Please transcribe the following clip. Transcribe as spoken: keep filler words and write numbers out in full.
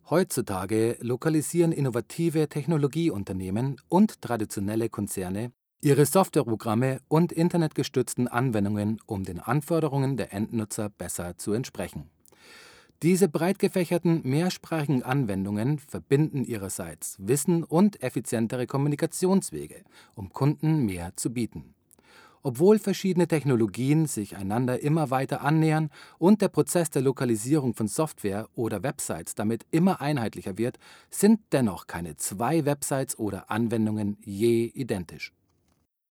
Heutzutage lokalisieren innovative Technologieunternehmen und traditionelle Konzerne ihre Softwareprogramme und internetgestützten Anwendungen, um den Anforderungen der Endnutzer besser zu entsprechen. Diese breit gefächerten mehrsprachigen Anwendungen verbinden ihrerseits Wissen und effizientere Kommunikationswege, um Kunden mehr zu bieten. Obwohl verschiedene Technologien sich einander immer weiter annähern und der Prozess der Lokalisierung von Software oder Websites damit immer einheitlicher wird, sind dennoch keine zwei Websites oder Anwendungen je identisch.